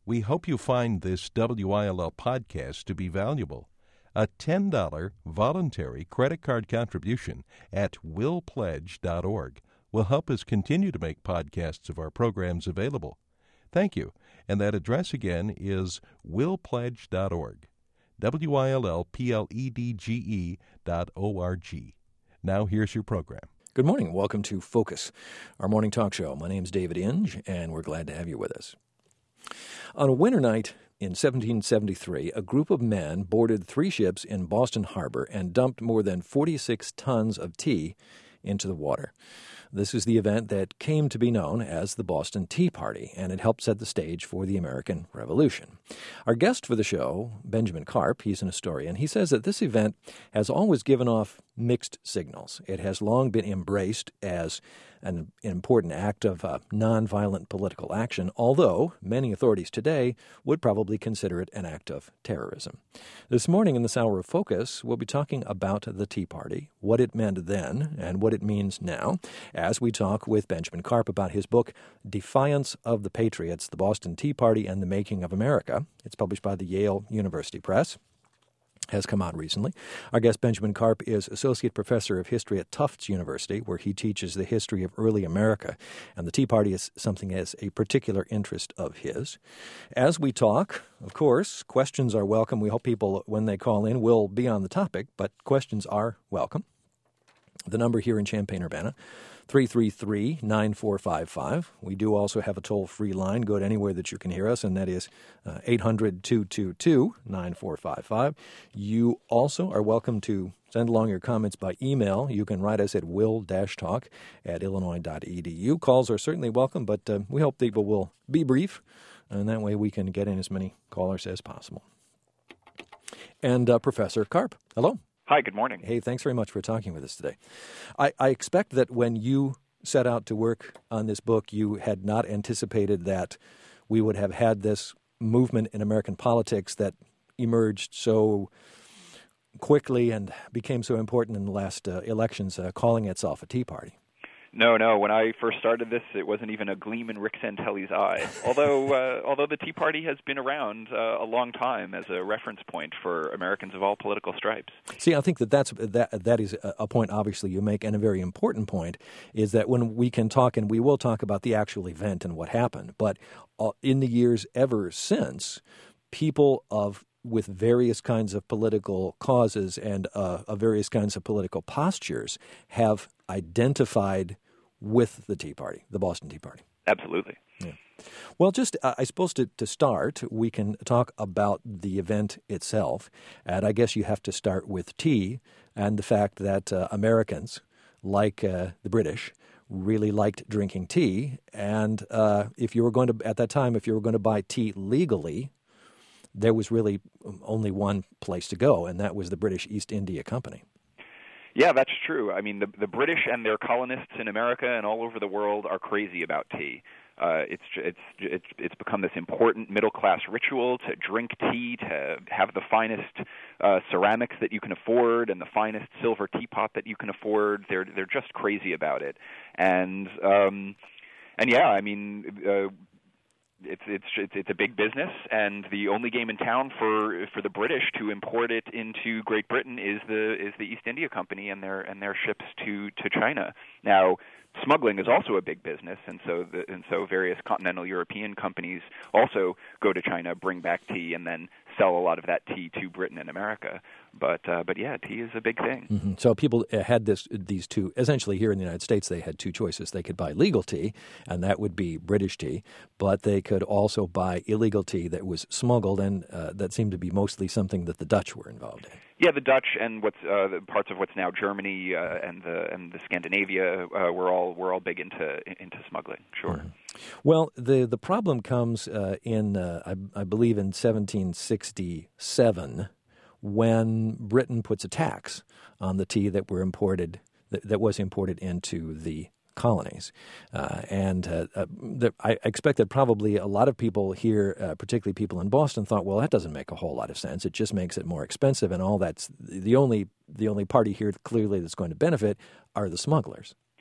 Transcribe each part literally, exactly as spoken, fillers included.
We hope you find this W I L L podcast to be valuable. A ten dollars voluntary credit card contribution at will pledge dot org will help us continue to make podcasts of our programs available. Thank you. And that address again is will pledge dot org. W I L L P L E D G E dot O R G. Now here's your program. Good morning. Welcome to Focus, our morning talk show. My name's David Inge, and we're glad to have you with us. On a winter night in seventeen seventy-three, a group of men boarded three ships in Boston Harbor and dumped more than forty-six tons of tea into the water. This is the event that came to be known as the Boston Tea Party, and it helped set the stage for the American Revolution. Our guest for the show, Benjamin Karp, he's an historian, he says that this event has always given off mixed signals. It has long been embraced as an important act of uh, nonviolent political action, although many authorities today would probably consider it an act of terrorism. This morning in this hour of Focus, we'll be talking about the Tea Party, what it meant then and what it means now, as we talk with Benjamin Karp about his book, Defiance of the Patriots, The Boston Tea Party and the Making of America. It's published by the Yale University Press. Has come out recently. Our guest, Benjamin Karp, is Associate Professor of History at Tufts University, where he teaches the history of early America, and the Tea Party is something as a particular interest of his. As we talk, of course, questions are welcome. We hope people, when they call in, will be on the topic, but questions are welcome. The number here in Champaign-Urbana, three three three, nine four five five. We do also have a toll-free line. Go to anywhere that you can hear us, and that is uh, eight hundred, two two two, nine four five five. You also are welcome to send along your comments by email. You can write us at will-talk at illinois dot e d u. Calls are certainly welcome, but uh, we hope people will be brief, and that way we can get in as many callers as possible. And uh, Professor Karp, hello. Hi, good morning. Hey, thanks very much for talking with us today. I, I expect that when you set out to work on this book, you had not anticipated that we would have had this movement in American politics that emerged so quickly and became so important in the last uh, elections, uh, calling itself a Tea Party. No, no. When I first started this, it wasn't even a gleam in Rick Santelli's eye. Although, uh, although the Tea Party has been around uh, a long time as a reference point for Americans of all political stripes. See, I think that that's, that that is a point, obviously, you make, and a very important point, is that when we can talk, and we will talk about the actual event and what happened, but uh, in the years ever since, people of with various kinds of political causes and uh, of various kinds of political postures have identified with the Tea Party, the Boston Tea Party. Absolutely. Yeah. Well, just uh, I suppose to, to start, we can talk about the event itself. And I guess you have to start with tea and the fact that uh, Americans, like uh, the British, really liked drinking tea. And uh, if you were going to, at that time, if you were going to buy tea legally, there was really only one place to go, and that was the British East India Company. Yeah, that's true. I mean, the, the British and their colonists in America and all over the world are crazy about tea. Uh, it's it's it's it's become this important middle class ritual to drink tea, to have the finest uh, ceramics that you can afford and the finest silver teapot that you can afford. They're they're just crazy about it, and um, and yeah, I mean. Uh, It's it's it's it's a big business, and the only game in town for for the British to import it into Great Britain is the is the East India Company and their and their ships to, to China. Now, smuggling is also a big business, and so the, and so various continental European companies also go to China, bring back tea, and then sell a lot of that tea to Britain and America. But uh, but yeah, tea is a big thing. Mm-hmm. So people had this these two, essentially here in the United States, they had two choices. They could buy legal tea, and that would be British tea, but they could also buy illegal tea that was smuggled, and uh, that seemed to be mostly something that the Dutch were involved in. Yeah, the Dutch and what's uh, the parts of what's now Germany uh, and the and the Scandinavia uh, were all were all big into into smuggling. Sure. Mm-hmm. Well, the the problem comes uh, in uh, I, I believe in seventeen sixty-seven when Britain puts a tax on the tea that were imported that, that was imported into the colonies. Uh, and uh, uh, the, I expect that probably a lot of people here, uh, particularly people in Boston, thought, well, that doesn't make a whole lot of sense. It just makes it more expensive, and all that's the only the only party here clearly that's going to benefit are the smugglers.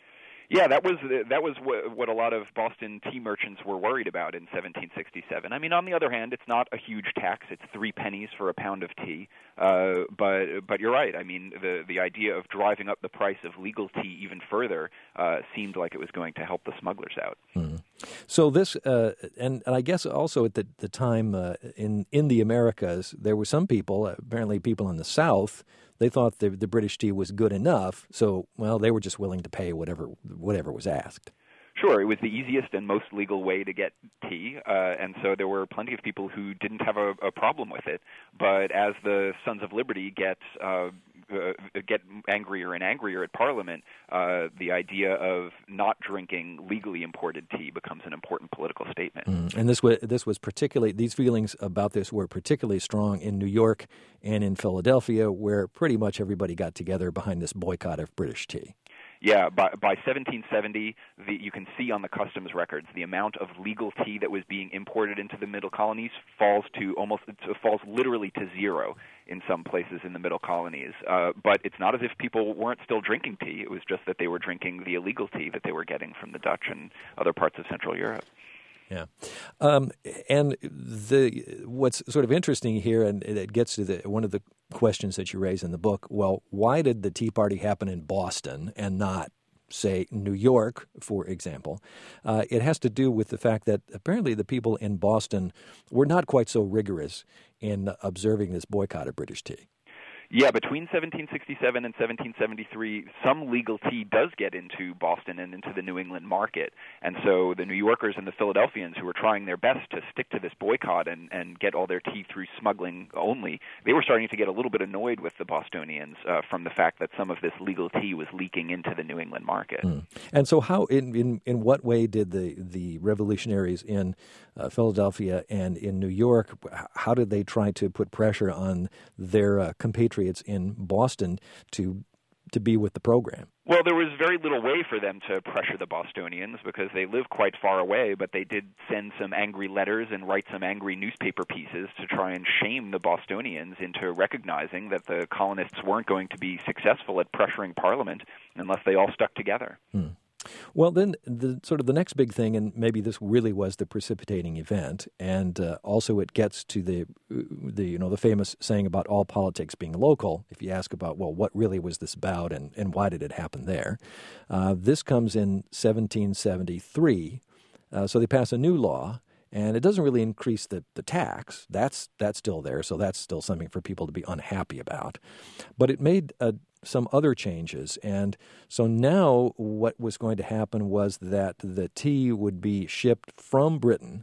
Yeah, that was that was what a lot of Boston tea merchants were worried about in seventeen sixty-seven. I mean, on the other hand, it's not a huge tax; it's three pennies for a pound of tea. Uh, but but you're right. I mean, the the idea of driving up the price of legal tea even further uh, seemed like it was going to help the smugglers out. Mm. So this, uh, and, and I guess also at the the time uh, in in the Americas, there were some people, apparently people in the South. They thought the, the British tea was good enough, so, well, they were just willing to pay whatever whatever was asked. Sure, it was the easiest and most legal way to get tea, uh, and so there were plenty of people who didn't have a, a problem with it. But as the Sons of Liberty get uh, uh, get angrier and angrier at Parliament, uh, the idea of not drinking legally imported tea becomes an important political statement. Mm. And this was this was particularly these feelings about this were particularly strong in New York and in Philadelphia, where pretty much everybody got together behind this boycott of British tea. Yeah, by, by seventeen seventy, the, you can see on the customs records the amount of legal tea that was being imported into the Middle Colonies falls to almost it falls literally to zero in some places in the Middle Colonies. Uh, but it's not as if people weren't still drinking tea. It was just that they were drinking the illegal tea that they were getting from the Dutch and other parts of Central Europe. Yeah, um, and the what's sort of interesting here, and it gets to the one of the questions that you raise in the book. Well, why did the Tea Party happen in Boston and not, say, New York, for example? Uh, it has to do with the fact that apparently the people in Boston were not quite so rigorous in observing this boycott of British tea. Yeah, between seventeen sixty-seven and seventeen seventy-three, some legal tea does get into Boston and into the New England market. And so the New Yorkers and the Philadelphians, who were trying their best to stick to this boycott and, and get all their tea through smuggling only, they were starting to get a little bit annoyed with the Bostonians uh, from the fact that some of this legal tea was leaking into the New England market. Mm. And so how, in, in, in what way did the, the revolutionaries in uh, Philadelphia and in New York, how did they try to put pressure on their uh, compatriots in Boston to to be with the program? Well, there was very little way for them to pressure the Bostonians because they live quite far away, but they did send some angry letters and write some angry newspaper pieces to try and shame the Bostonians into recognizing that the colonists weren't going to be successful at pressuring Parliament unless they all stuck together. Hmm. Well, then the sort of the next big thing, and maybe this really was the precipitating event, and uh, also it gets to the the you know the famous saying about all politics being local. If you ask about, well, what really was this about, and, and why did it happen there? Uh, this comes in seventeen seventy-three, uh, so they pass a new law. And it doesn't really increase the, the tax. That's that's still there, so that's still something for people to be unhappy about. But it made uh, some other changes. And so now what was going to happen was that the tea would be shipped from Britain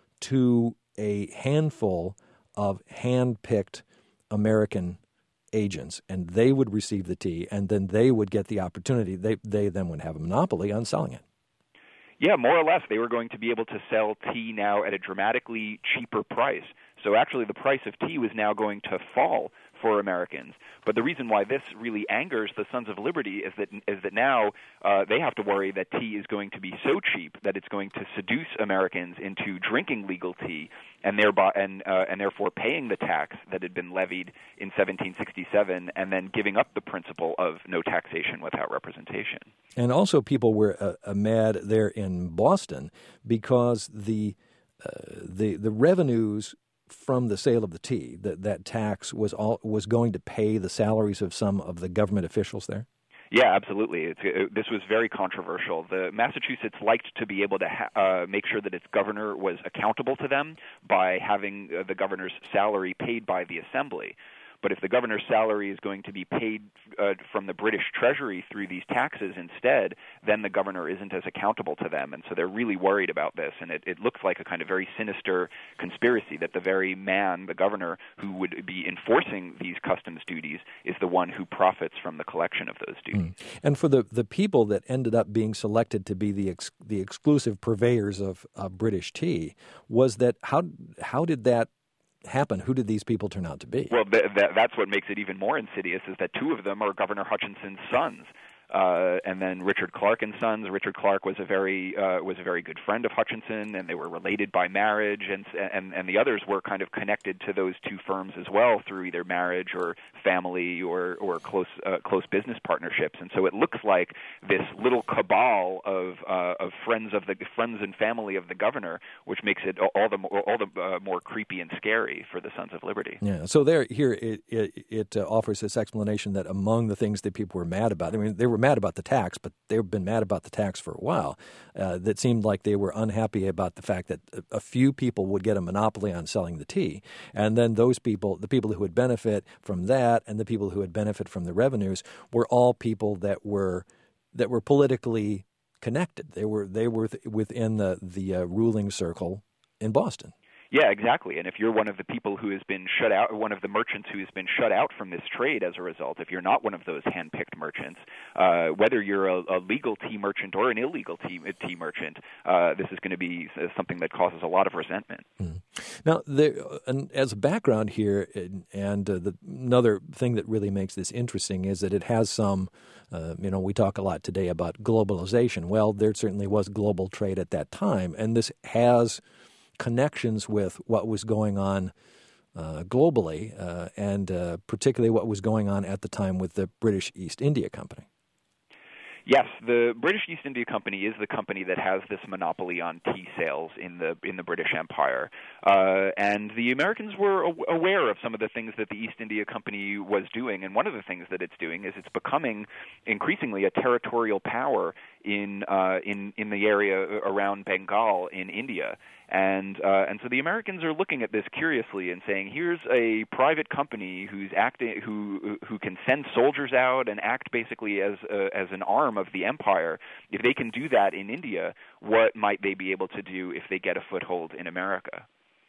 to a handful of hand-picked American agents, and they would receive the tea, and then they would get the opportunity. They, they then would have a monopoly on selling it. Yeah, more or less, they were going to be able to sell tea now at a dramatically cheaper price. So actually the price of tea was now going to fall for Americans. But the reason why this really angers the Sons of Liberty is that is that now uh, they have to worry that tea is going to be so cheap that it's going to seduce Americans into drinking legal tea and thereby and uh, and therefore paying the tax that had been levied in seventeen sixty-seven, and then giving up the principle of no taxation without representation. And also, people were uh, uh, mad there in Boston because the uh, the the revenues from the sale of the tea, that that tax was all was going to pay the salaries of some of the government officials there? Yeah, absolutely. It's, it, this was very controversial. The Massachusetts liked to be able to ha- uh, make sure that its governor was accountable to them by having uh, the governor's salary paid by the assembly. But if the governor's salary is going to be paid uh, from the British Treasury through these taxes instead, then the governor isn't as accountable to them. And so they're really worried about this. And it, it looks like a kind of very sinister conspiracy that the very man, the governor, who would be enforcing these customs duties is the one who profits from the collection of those duties. Mm. And for the, the people that ended up being selected to be the ex, the exclusive purveyors of uh, British tea, was that how how did that happen? Who did these people turn out to be? Well, th- th- that's what makes it even more insidious, is that two of them are Governor Hutchinson's sons. Uh, and then Richard Clark and Sons. Richard Clark was a very uh, was a very good friend of Hutchinson, and they were related by marriage. And and and the others were kind of connected to those two firms as well through either marriage or family or or close uh, close business partnerships. And so it looks like this little cabal of uh, of friends of the friends and family of the governor, which makes it all the more, all the uh, more creepy and scary for the Sons of Liberty. Yeah. So there, here it it, it uh, offers this explanation that among the things that people were mad about, I mean, they were mad about the tax, but they've been mad about the tax for a while. Uh, that seemed like they were unhappy about the fact that a few people would get a monopoly on selling the tea, and then those people, the people who would benefit from that, and the people who would benefit from the revenues, were all people that were that were politically connected. They were they were within the the uh, ruling circle in Boston. Yeah, exactly. And if you're one of the people who has been shut out, one of the merchants who has been shut out from this trade as a result, if you're not one of those hand-picked merchants, uh, whether you're a, a legal tea merchant or an illegal tea, tea merchant, uh, this is going to be something that causes a lot of resentment. Mm. Now, there, and as a background here, and uh, the, another thing that really makes this interesting is that it has some, uh, you know, we talk a lot today about globalization. Well, there certainly was global trade at that time, and this has connections with what was going on uh, globally, uh, and uh, particularly what was going on at the time with the British East India Company. Yes, the British East India Company is the company that has this monopoly on tea sales in the in the British Empire, uh, and the Americans were aware of some of the things that the East India Company was doing. And one of the things that it's doing is it's becoming increasingly a territorial power in uh, in in the area around Bengal in India. And uh, and so the Americans are looking at this curiously and saying, here's a private company who's acting, who who can send soldiers out and act basically as a, as an arm of the empire. If they can do that in India, what might they be able to do if they get a foothold in America?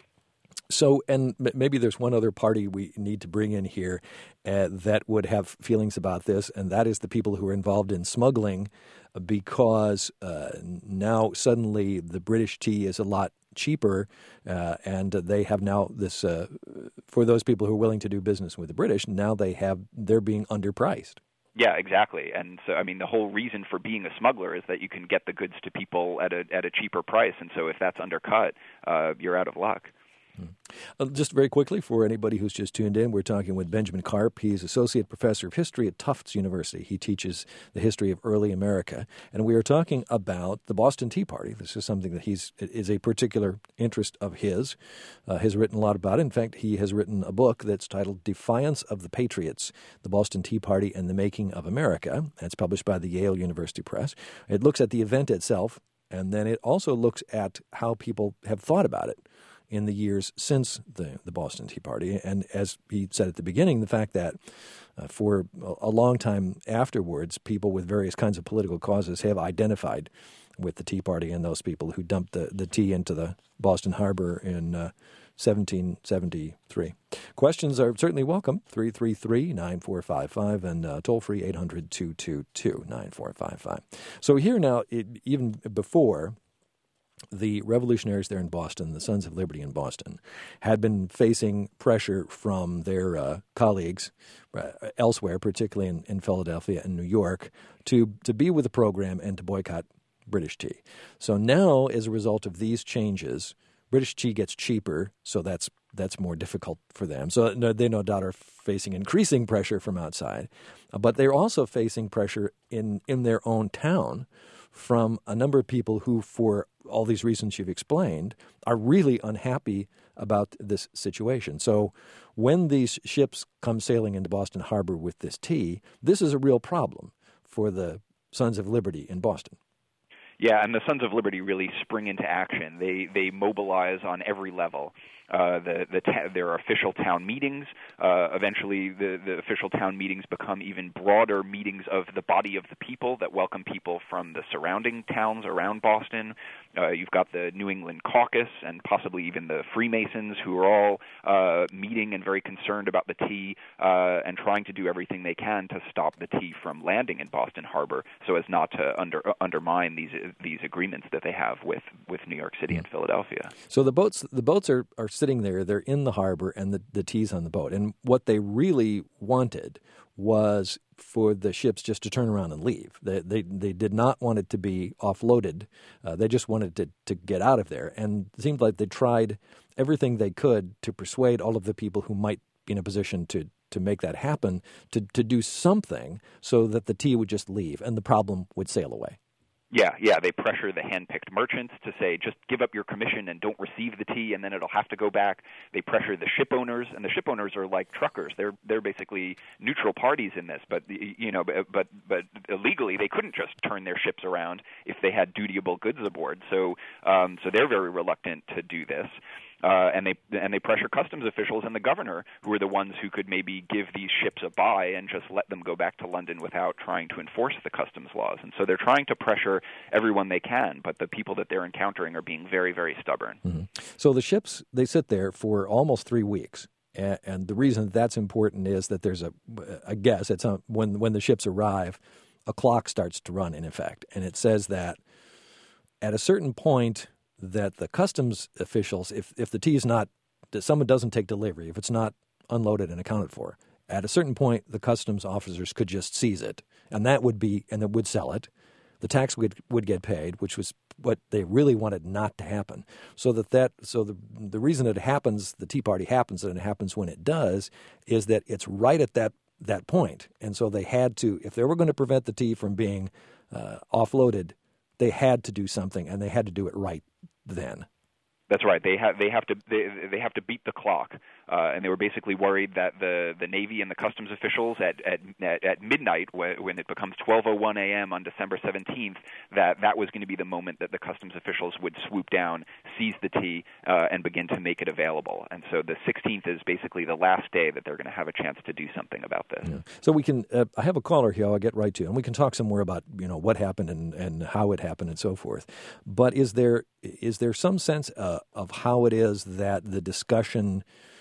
So, and maybe there's one other party we need to bring in here uh, that would have feelings about this, and that is the people who are involved in smuggling, because uh, now suddenly the British tea is a lot cheaper, uh, and they have now this, uh, for those people who are willing to do business with the British, now they have, they're being underpriced. Yeah, exactly. And so, I mean, the whole reason for being a smuggler is that you can get the goods to people at a at a cheaper price, and so if that's undercut, uh, you're out of luck. Uh, just very quickly, for anybody who's just tuned in, we're talking with Benjamin Karp. He's Associate Professor of History at Tufts University. He teaches the history of early America. And we are talking about the Boston Tea Party. This is something that he's is a particular interest of his. Uh, has written a lot about it. In fact, he has written a book that's titled Defiance of the Patriots, the Boston Tea Party and the Making of America. That's published by the Yale University Press. It looks at the event itself, and then it also looks at how people have thought about it in the years since the, the Boston Tea Party. And as he said at the beginning, the fact that uh, for a long time afterwards, people with various kinds of political causes have identified with the Tea Party and those people who dumped the, the tea into the Boston Harbor in uh, seventeen seventy-three. Questions are certainly welcome, three three three, nine four five five, and uh, toll-free eight hundred, two two two, nine four five five. So here now, it, even before, the revolutionaries there in Boston, the Sons of Liberty in Boston, had been facing pressure from their uh, colleagues uh, elsewhere, particularly in, in Philadelphia and New York, to, to be with the program and to boycott British tea. So now, as a result of these changes, British tea gets cheaper, so that's that's more difficult for them. So they no doubt are facing increasing pressure from outside, but they're also facing pressure in, in their own town from a number of people who, for all these reasons you've explained, are really unhappy about this situation. So when these ships come sailing into Boston Harbor with this tea, this is a real problem for the Sons of Liberty in Boston. Yeah, and the Sons of Liberty really spring into action. They they mobilize on every level. Uh, the the ta- there are official town meetings. Uh, eventually, the, the official town meetings become even broader meetings of the body of the people that welcome people from the surrounding towns around Boston. Uh, you've got the New England Caucus and possibly even the Freemasons, who are all uh, meeting and very concerned about the tea uh, and trying to do everything they can to stop the tea from landing in Boston Harbor, so as not to under, uh, undermine these these agreements that they have with, with New York City and Philadelphia. So the boats the boats are, are sitting there, they're in the harbor, and the, the tea's on the boat. And what they really wanted was for the ships just to turn around and leave. They they, they did not want it to be offloaded. Uh, they just wanted to, to get out of there. And it seemed like they tried everything they could to persuade all of the people who might be in a position to, to make that happen to, to do something so that the tea would just leave and the problem would sail away. Yeah, yeah, they pressure the hand-picked merchants to say, just give up your commission and don't receive the tea, and then it'll have to go back. They pressure the ship owners, and the ship owners are like truckers. They're they're basically neutral parties in this, but you know, but but illegally they couldn't just turn their ships around if they had dutiable goods aboard. So um, so they're very reluctant to do this. Uh, and they and they pressure customs officials and the governor, who are the ones who could maybe give these ships a buy and just let them go back to London without trying to enforce the customs laws. And so they're trying to pressure everyone they can, but the people that they're encountering are being very, very stubborn. Mm-hmm. So the ships, they sit there for almost three weeks. And, and the reason that's important is that there's a, I guess, it's a, when when the ships arrive, a clock starts to run in effect. And it says that at a certain point, that the customs officials, if, if the tea is not, if someone doesn't take delivery, if it's not unloaded and accounted for, at a certain point, the customs officers could just seize it, and that would be, and it would sell it. The tax would would get paid, which was what they really wanted not to happen. So that that, so the the reason it happens, the Tea Party happens, and it happens when it does, is that it's right at that that point, and so they had to, if they were going to prevent the tea from being uh, offloaded, they had to do something, and they had to do it right then. That's right. They have they have to they they have to beat the clock, uh, and they were basically worried that the, the Navy and the customs officials at at, at midnight, when it becomes twelve oh one a.m. on December seventeenth, that that was going to be the moment that the customs officials would swoop down, seize the tea, uh, and begin to make it available. And so the sixteenth is basically the last day that they're going to have a chance to do something about this. Yeah. So we can. Uh, I have a caller here. I'll get right to, and we can talk some more about you know what happened and, and how it happened and so forth. But is there is there some sense uh, of how it is that the discussion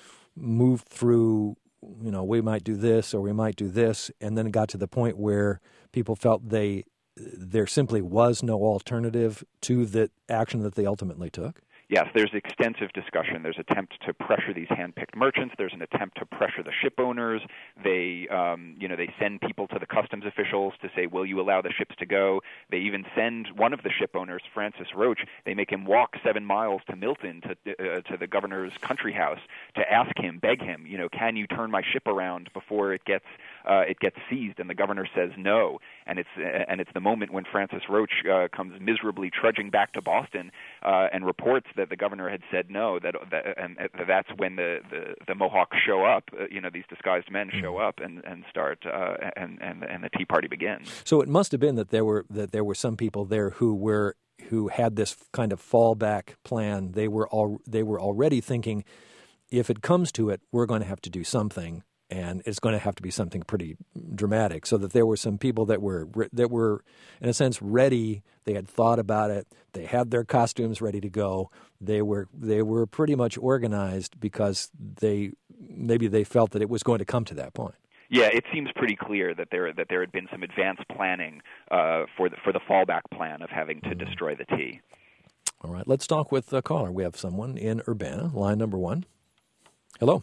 moved through, you know, we might do this or we might do this, and then it got to the point where people felt they there simply was no alternative to the action that they ultimately took? Yes, there's extensive discussion. There's attempt to pressure these hand-picked merchants. There's an attempt to pressure the ship owners. They, um, you know, they send people to the customs officials to say, "Will you allow the ships to go?" They even send one of the ship owners, Francis Roach. They make him walk seven miles to Milton to uh, to the governor's country house to ask him, beg him, you know, "Can you turn my ship around before it gets uh, it gets seized?" And the governor says no. And it's uh, and it's the moment when Francis Roach uh, comes miserably trudging back to Boston uh, and reports that the governor had said no, that, that and that's when the, the, the Mohawks show up, uh, you know, these disguised men show up and, and start, uh, and, and and the Tea Party begins. So it must have been that there were that there were some people there who were who had this kind of fallback plan. They were all they were already thinking, if it comes to it, we're going to have to do something. And it's going to have to be something pretty dramatic, so that there were some people that were that were, in a sense, ready. They had thought about it. They had their costumes ready to go. They were they were pretty much organized because they maybe they felt that it was going to come to that point. Yeah, it seems pretty clear that there that there had been some advanced planning uh, for the for the fallback plan of having to mm-hmm. destroy the tea. All right, let's talk with the caller. We have someone in Urbana, line number one. Hello.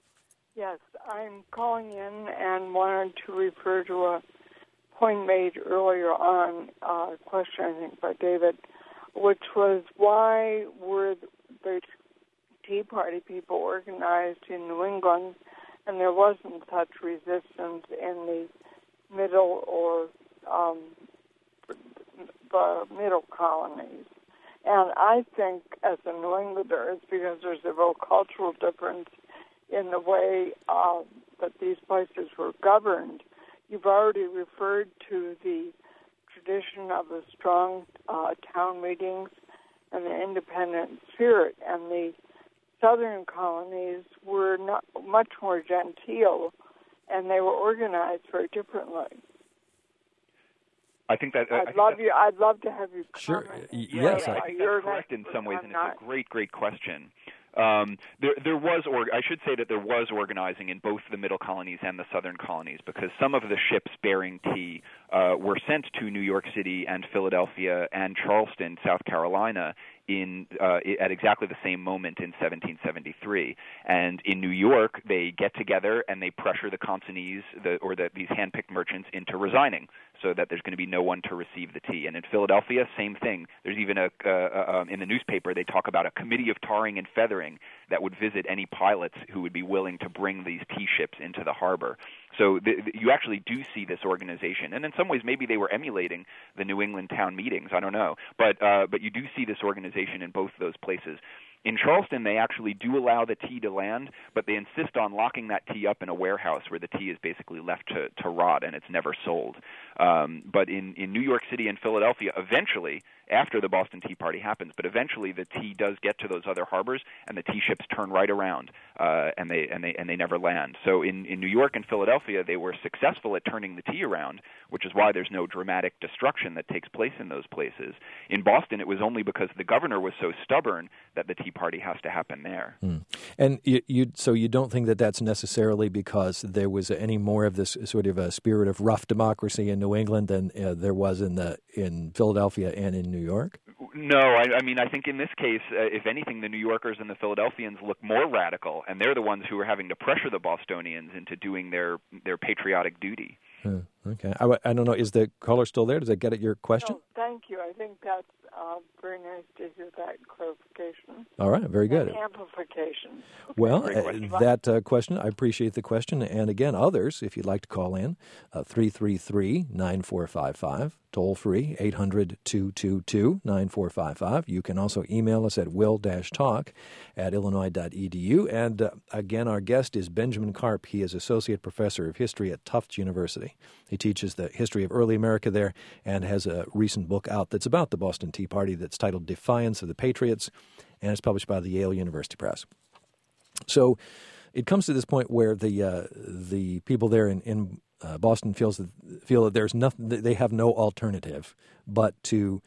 Yes, I'm calling in and wanted to refer to a point made earlier on, uh, a question, I think, by David, which was why were the Tea Party people organized in New England and there wasn't such resistance in the middle or um, the middle colonies? And I think, as a New Englander, it's because there's a real cultural difference in the way uh, that these places were governed. You've already referred to the tradition of the strong uh, town meetings and the independent spirit, and the southern colonies were not much more genteel, and they were organized very differently. I think that uh, I'd I think love you. I'd love to have you comment. Sure. Yeah, yes, I, I think that's correct in some ways, I'm and not. it's a great, great question. Um, there, there was, or I should say that there was organizing in both the middle colonies and the southern colonies, because some of the ships bearing tea uh, were sent to New York City and Philadelphia and Charleston, South Carolina, in uh, at exactly the same moment in seventeen seventy-three. And in New York, they get together and they pressure the consignees, the, or the, these hand-picked merchants, into resigning, so that there's going to be no one to receive the tea. And in Philadelphia, same thing. There's even a uh, uh, in the newspaper they talk about a committee of tarring and feathering that would visit any pilots who would be willing to bring these tea ships into the harbor. So the, the, you actually do see this organization, and in some ways maybe they were emulating the New England town meetings. I don't know, but uh, but you do see this organization in both those places. In Charleston, they actually do allow the tea to land, but they insist on locking that tea up in a warehouse where the tea is basically left to, to rot and it's never sold. Um, but in, in New York City and Philadelphia, eventually, after the Boston Tea Party happens, but eventually the tea does get to those other harbors, and the tea ships turn right around, uh, and they and they and they never land. So in, in New York and Philadelphia, they were successful at turning the tea around, which is why there's no dramatic destruction that takes place in those places. In Boston, it was only because the governor was so stubborn that the Tea Party has to happen there. Mm. And you, you, so you don't think that that's necessarily because there was any more of this sort of a spirit of rough democracy in New England than uh, there was in the in Philadelphia and in New York? No, I, I mean, I think in this case, uh, if anything, the New Yorkers and the Philadelphians look more radical, and they're the ones who are having to pressure the Bostonians into doing their, their patriotic duty. Huh, okay. I, I don't know. Is the caller still there? Does that get at your question? No, thank you. I think that's uh, very nice to hear that clarification. All right. Very good. And amplification. Well, uh, that uh, question, I appreciate the question. And again, others, if you'd like to call in, uh, three three three, nine four five five, toll free, eight hundred, two two two, nine four five five. You can also email us at will-talk at illinois dot e d u. And uh, again, our guest is Benjamin Karp. He is Associate Professor of History at Tufts University. He teaches the history of early America there and has a recent book out that's about the Boston Tea Party that's titled Defiance of the Patriots, and it's published by the Yale University Press. So it comes to this point where the uh, the people there in, in uh, Boston feels that, feel that there's nothing, they have no alternative but to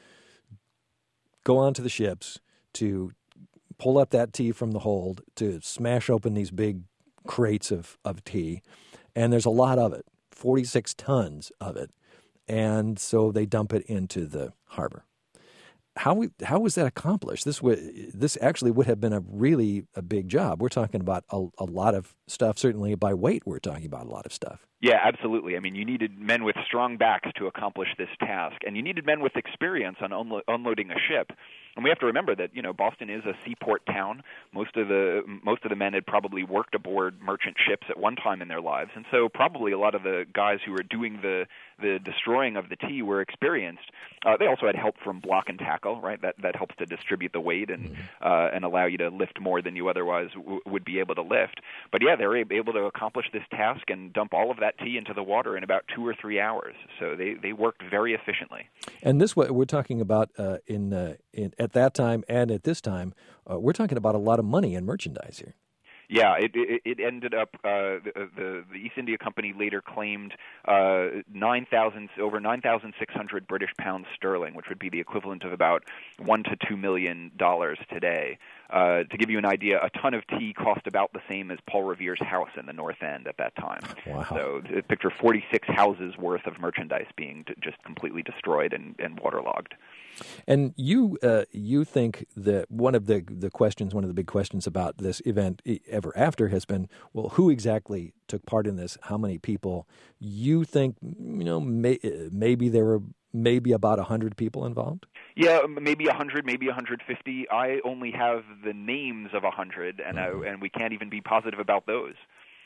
go onto the ships, to pull up that tea from the hold, to smash open these big crates of, of tea, and there's a lot of it. forty-six tons of it, and so they dump it into the harbor. How how was that accomplished? This would this actually would have been a really a big job. We're talking about a, a lot of stuff. Certainly by weight, we're talking about a lot of stuff. Yeah, absolutely. I mean, you needed men with strong backs to accomplish this task, and you needed men with experience on unlo- unloading a ship. And we have to remember that, you know, Boston is a seaport town. Most of the most of the men had probably worked aboard merchant ships at one time in their lives, and so probably a lot of the guys who were doing the the destroying of the tea were experienced. Uh, they also had help from block and tackle, right? That that helps to distribute the weight and uh, and allow you to lift more than you otherwise w- would be able to lift. But yeah, they were able to accomplish this task and dump all of that tea into the water in about two or three hours. So they, they worked very efficiently. And this what we're talking about uh, in, uh, in at that time and at this time, uh, we're talking about a lot of money and merchandise here. Yeah, it, it, it ended up uh, the, the the East India Company later claimed uh, nine thousand over nine thousand six hundred British pounds sterling, which would be the equivalent of about one to two million dollars today. Uh, to give you an idea, a ton of tea cost about the same as Paul Revere's house in the North End at that time. Wow. So picture forty-six houses worth of merchandise being d- just completely destroyed and, and waterlogged. And you uh, you think that one of the the questions, one of the big questions about this event ever after has been, well, who exactly took part in this? How many people? You think, you know, may, maybe there were maybe about one hundred people involved? Yeah, maybe one hundred, maybe one hundred fifty. I only have the names of one hundred, and mm-hmm. I, and we can't even be positive about those.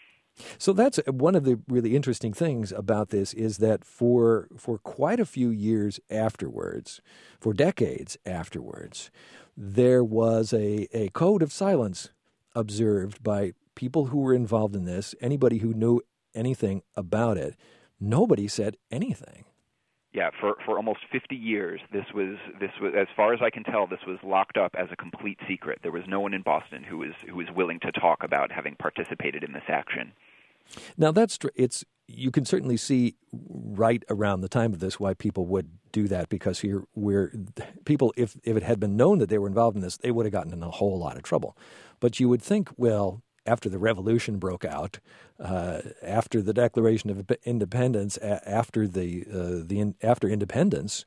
So that's one of the really interesting things about this is that for for quite a few years afterwards, for decades afterwards, there was a, a code of silence observed by people who were involved in this, anybody who knew anything about it. Nobody said anything. Yeah, for, for almost fifty years, this was this was as far as I can tell, this was locked up as a complete secret. There was no one in Boston who was who was willing to talk about having participated in this action. Now that's it's you can certainly see right around the time of this why people would do that, because here we're people if if it had been known that they were involved in this, they would have gotten in a whole lot of trouble. But you would think, well, after the revolution broke out, uh, after the Declaration of Independence, a- after the uh, the in, after independence,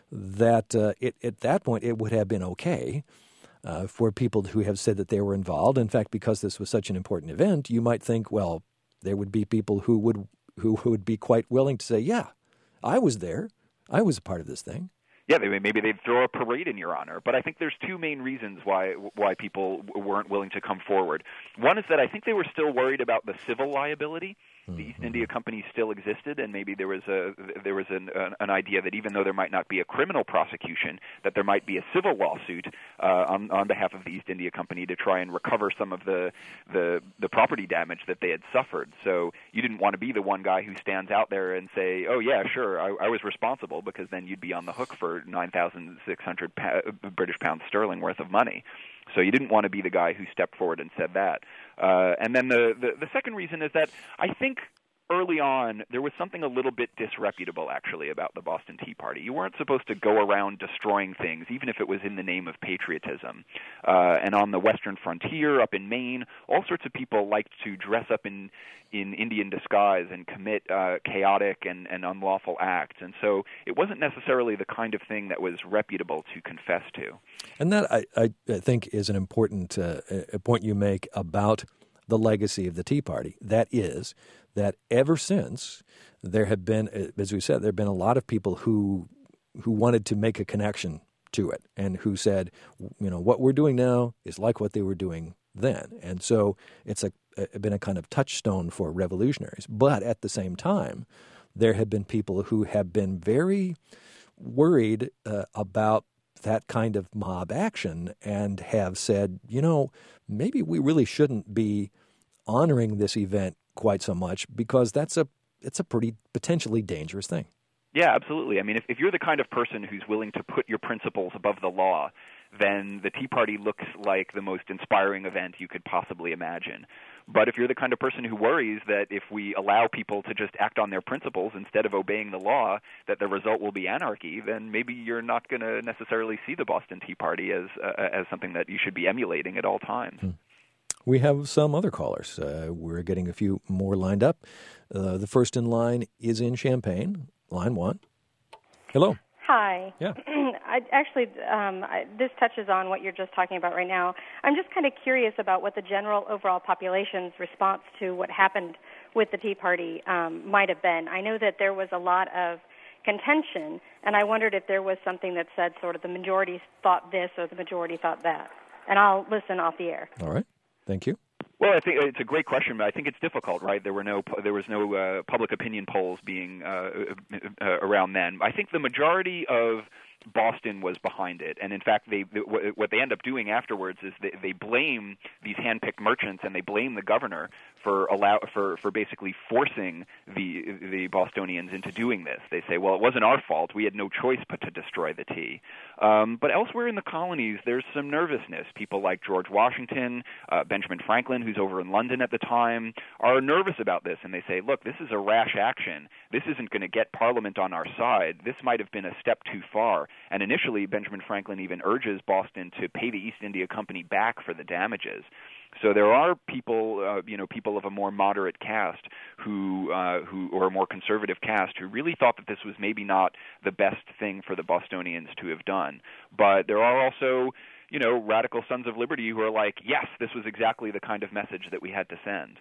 that uh, it, at that point it would have been okay uh, for people who have said that they were involved. In fact, because this was such an important event, you might think, well, there would be people who would who would be quite willing to say, yeah, I was there. I was a part of this thing. Yeah, they, maybe they'd throw a parade in your honor. But I think there's two main reasons why why people weren't willing to come forward. One is that I think they were still worried about the civil liability. The East India Company still existed, and maybe there was a there was an, an idea that even though there might not be a criminal prosecution, that there might be a civil lawsuit uh, on, on behalf of the East India Company to try and recover some of the, the the property damage that they had suffered. So you didn't want to be the one guy who stands out there and say, "Oh yeah, sure, I, I was responsible," because then you'd be on the hook for nine thousand six hundred pa- British pounds sterling worth of money. So you didn't want to be the guy who stepped forward and said that. Uh, and then the, the, the second reason is that I think early on there was something a little bit disreputable, actually, about the Boston Tea Party. You weren't supposed to go around destroying things, even if it was in the name of patriotism. Uh, and on the western frontier, up in Maine, all sorts of people liked to dress up in in Indian disguise and commit uh, chaotic and, and unlawful acts. And so it wasn't necessarily the kind of thing that was reputable to confess to. And that, I, I, I think, is an important uh, a point you make about the legacy of the Tea Party. That is that ever since there have been, as we said, there have been a lot of people who who wanted to make a connection to it and who said, you know, what we're doing now is like what they were doing then. And so it's a, a, been a kind of touchstone for revolutionaries. But at the same time, there have been people who have been very worried uh, about that kind of mob action and have said, you know, maybe we really shouldn't be honoring this event quite so much because that's a it's a pretty potentially dangerous thing. Yeah, absolutely. I mean, if, if you're the kind of person who's willing to put your principles above the law, then the Tea Party looks like the most inspiring event you could possibly imagine. But if you're the kind of person who worries that if we allow people to just act on their principles instead of obeying the law, that the result will be anarchy, then maybe you're not going to necessarily see the Boston Tea Party as uh, as something that you should be emulating at all times. Hmm. We have some other callers. Uh, we're getting a few more lined up. Uh, the first in line is in Champaign, line one. Hello. Hi. Yeah. I, actually, um, I, this touches on what you're just talking about right now. I'm just kind of curious about what the general overall population's response to what happened with the Tea Party um, might have been. I know that there was a lot of contention, and I wondered if there was something that said sort of the majority thought this or the majority thought that. And I'll listen off the air. All right. Thank you. Well, I think it's a great question, but I think it's difficult, right? There were no, there was no uh, public opinion polls being uh, uh, around then. I think the majority of Boston was behind it, and in fact, they what they end up doing afterwards is they, they blame these hand-picked merchants and they blame the governor for allow for, for basically forcing the the Bostonians into doing this. They say, well, it wasn't our fault; we had no choice but to destroy the tea. Um, but elsewhere in the colonies, there's some nervousness. People like George Washington, uh, Benjamin Franklin, who's over in London at the time, are nervous about this, and they say, look, this is a rash action. This isn't going to get Parliament on our side. This might have been a step too far. And initially, Benjamin Franklin even urges Boston to pay the East India Company back for the damages. So there are people, uh, you know, people of a more moderate caste who, uh, who, or a more conservative caste, who really thought that this was maybe not the best thing for the Bostonians to have done. But there are also, you know, radical Sons of Liberty who are like, yes, this was exactly the kind of message that we had to send.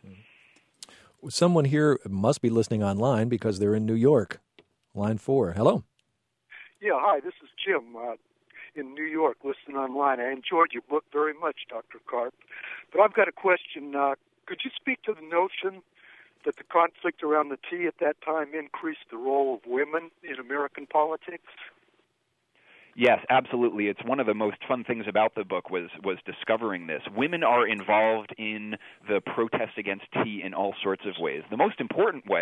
Someone here must be listening online because they're in New York. Line four. Hello. Yeah, hi, this is Jim uh, in New York, listening online. I enjoyed your book very much, Doctor Karp. But I've got a question. Uh, could you speak to the notion that the conflict around the tea at that time increased the role of women in American politics? Yes, absolutely. It's one of the most fun things about the book was was discovering this. Women are involved in the protest against tea in all sorts of ways. The most important way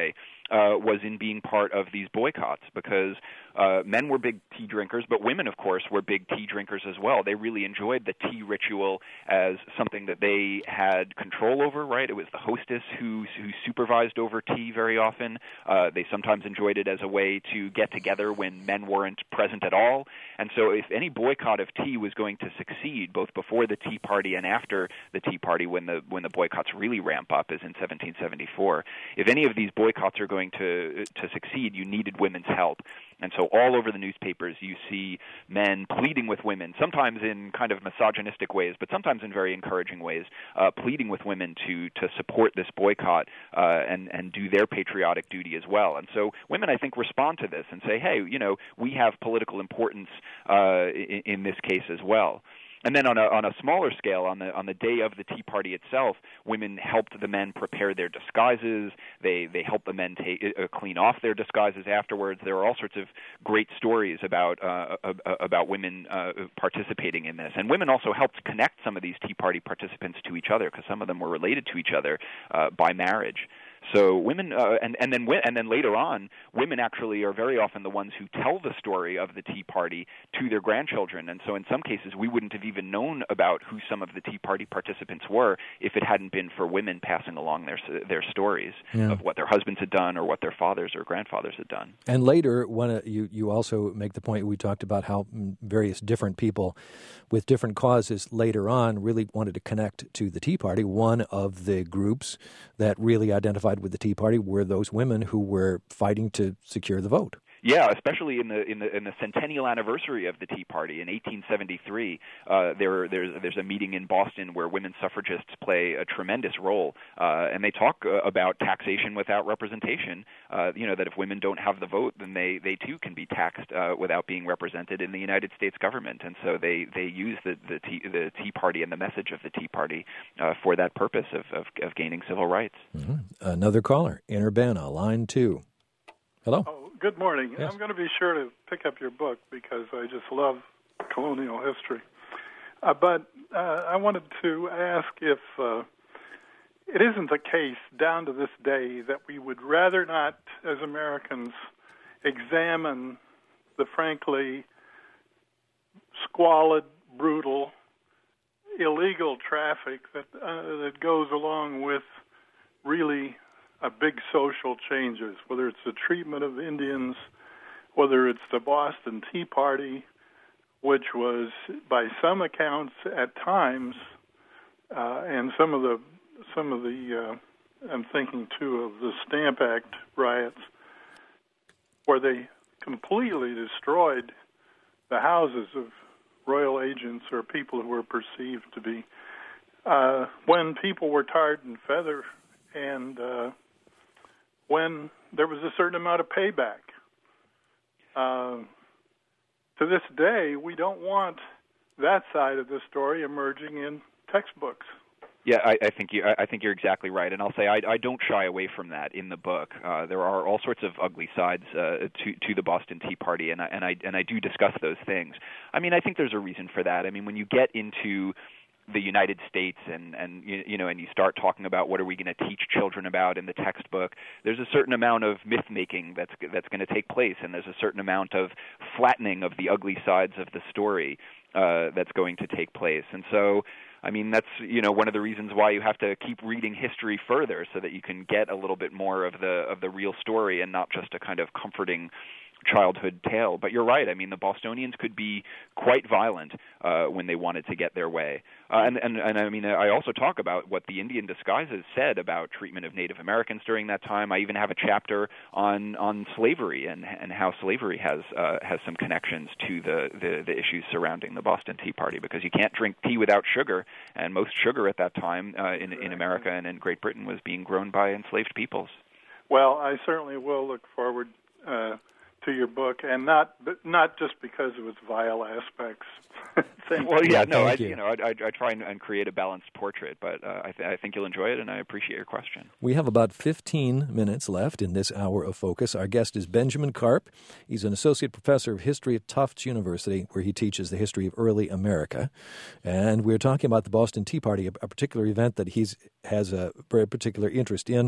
uh, was in being part of these boycotts, because uh, men were big tea drinkers, but women, of course, were big tea drinkers as well. They really enjoyed the tea ritual as something that they had control over, right? It was the hostess who, who supervised over tea very often. Uh, they sometimes enjoyed it as a way to get together when men weren't present at all. And so if any boycott of tea was going to succeed, both before the Tea Party and after the Tea Party, when the when the boycotts really ramp up, as in seventeen seventy-four, if any of these boycotts are going to to succeed, you needed women's help. And so all over the newspapers you see men pleading with women, sometimes in kind of misogynistic ways, but sometimes in very encouraging ways, uh, pleading with women to to support this boycott uh, and, and do their patriotic duty as well. And so women, I think, respond to this and say, hey, you know, we have political importance uh, in, in this case as well. And then on a on a smaller scale, on the on the day of the Tea Party itself, women helped the men prepare their disguises. They they helped the men take, uh, clean off their disguises afterwards. There are all sorts of great stories about uh, about women uh, participating in this. And women also helped connect some of these Tea Party participants to each other, because some of them were related to each other uh, by marriage. So women, uh, and and then and then later on, women actually are very often the ones who tell the story of the Tea Party to their grandchildren. And so in some cases, we wouldn't have even known about who some of the Tea Party participants were if it hadn't been for women passing along their their stories yeah. of what their husbands had done or what their fathers or grandfathers had done. And later, when you you also make the point, we talked about how various different people with different causes later on really wanted to connect to the Tea Party. One of the groups that really identified with the Tea Party were those women who were fighting to secure the vote. Yeah, especially in the in the in the centennial anniversary of the Tea Party in eighteen seventy-three, uh, there there's there's a meeting in Boston where women suffragists play a tremendous role, uh, and they talk uh, about taxation without representation. Uh, you know, that if women don't have the vote, then they, they too can be taxed uh, without being represented in the United States government. And so they they use the the Tea, the Tea Party and the message of the Tea Party uh, for that purpose of, of of gaining civil rights. Mm-hmm. Another caller in Urbana, line two. Hello. Oh. Good morning. Yes. I'm going to be sure to pick up your book because I just love colonial history. Uh, but uh, I wanted to ask if uh, it isn't the case down to this day that we would rather not, as Americans, examine the frankly squalid, brutal, illegal traffic that uh, that goes along with really Uh, big social changes, whether it's the treatment of Indians, whether it's the Boston Tea Party, which was, by some accounts, at times, uh, and some of the some of the uh, I'm thinking too of the Stamp Act riots, where they completely destroyed the houses of royal agents or people who were perceived to be, uh, when people were tarred and feathered, and uh, when there was a certain amount of payback. Uh, to this day, we don't want that side of the story emerging in textbooks. Yeah, I, I think you. I think you're exactly right, and I'll say I, I don't shy away from that in the book. Uh, there are all sorts of ugly sides uh, to to the Boston Tea Party, and I, and I and I do discuss those things. I mean, I think there's a reason for that. I mean, when you get into the United States and, and you, you know, and you start talking about what are we going to teach children about in the textbook, there's a certain amount of myth-making that's that's going to take place, and there's a certain amount of flattening of the ugly sides of the story uh, that's going to take place. And so, I mean, that's, you know, one of the reasons why you have to keep reading history further so that you can get a little bit more of the of the real story and not just a kind of comforting childhood tale. But you're right. I mean, the Bostonians could be quite violent uh, when they wanted to get their way. Uh, and, and, and I mean, I also talk about what the Indian disguises said about treatment of Native Americans during that time. I even have a chapter on on slavery and and how slavery has uh, has some connections to the, the, the issues surrounding the Boston Tea Party, because you can't drink tea without sugar, and most sugar at that time uh, in, in America and in Great Britain was being grown by enslaved peoples. Well, I certainly will look forward uh, to your book, and not not just because of its vile aspects. Well, yeah, no, I, you. you know, I, I, I try and, and create a balanced portrait, but uh, I, th- I think you'll enjoy it, and I appreciate your question. We have about fifteen minutes left in this hour of focus. Our guest is Benjamin Karp. He's an associate professor of history at Tufts University, where he teaches the history of early America. And we're talking about the Boston Tea Party, a, a particular event that he has a very particular interest in.